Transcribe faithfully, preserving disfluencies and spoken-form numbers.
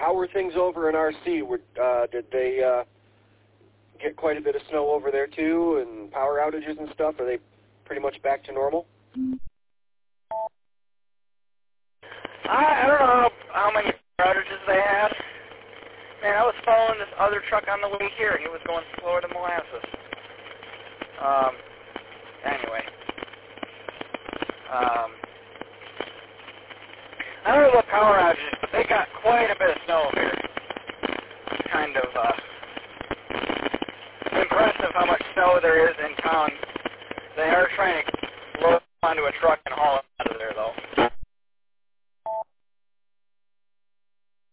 how were things over in R C? Were, uh, did they uh, get quite a bit of snow over there too, and power outages and stuff? Are they pretty much back to normal? I, I don't know how, how many outages they had. Man, I was following this other truck on the way here. He was going slower than molasses. Um, anyway. Um, I don't know about power outages, but they got quite a bit of snow here. It's kind of uh, impressive how much snow there is in town. They are trying to